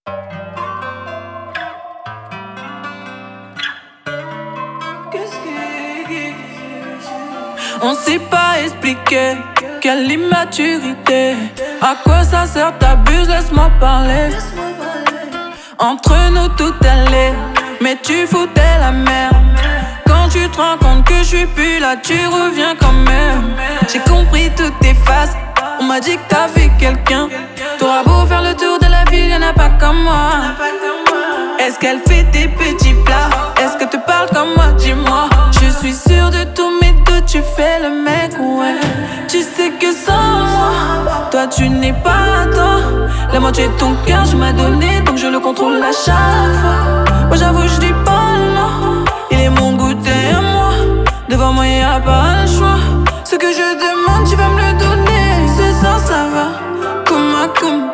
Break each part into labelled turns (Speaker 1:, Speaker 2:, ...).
Speaker 1: On sait pas expliquer, quelle immaturité. À quoi ça sert, t'abuses, laisse-moi parler. Entre nous tout allait, mais tu foutais la merde. Quand tu te rends compte que je suis plus là, tu reviens quand même. J'ai compris toutes tes faces, on m'a dit que t'as vu quelqu'un. T'auras beau faire le tour de la ville, y'en a pas comme moi. Est-ce qu'elle fait tes petits plats? Est-ce que tu parles comme moi? Dis-moi. Je suis sûre de tous mes doutes, tu fais le mec, ouais. Tu sais que sans moi, toi tu n'es pas toi. La moitié de ton cœur je m'as donné, donc je le contrôle à chaque fois. Moi j'avoue je dis pas non, il est mon goûter à moi. Devant moi y'a pas le choix. Ce que je demande tu vas me le donner. Ce soir ça va. Comment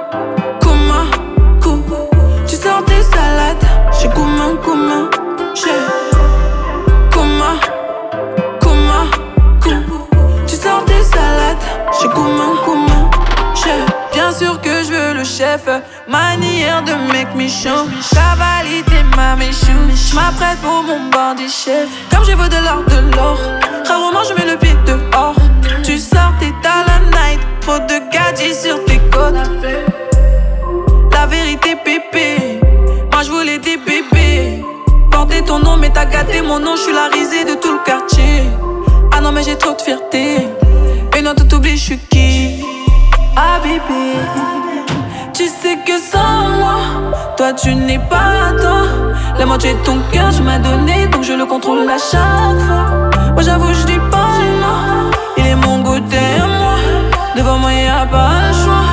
Speaker 1: tu sors tes salades. J'sais comment j'sais comment tu sors tes salades. J'sais comment j'sais. Bien sûr que je veux le chef, manière de make me show. Cavalité ma méchou, j'm'apprête pour mon bandit chef. Comme je veux de l'or, rarement je mets le pied dehors. Tu sors tes talents night, trop de gadgets sur tes côtes. La vérité pépé, moi je voulais des bébés. Porter ton nom mais t'as gâté mon nom, je suis la risée de tout le quartier. Ah non mais j'ai trop de fierté, et non tout oublie je suis qui. Ah bébé, tu sais que sans moi, toi tu n'es pas toi. La moitié de ton cœur je m'as donné, donc je le contrôle à chaque fois. Moi j'avoue je dis pas non, il est mon goûter à moi. Devant moi y'a pas le choix.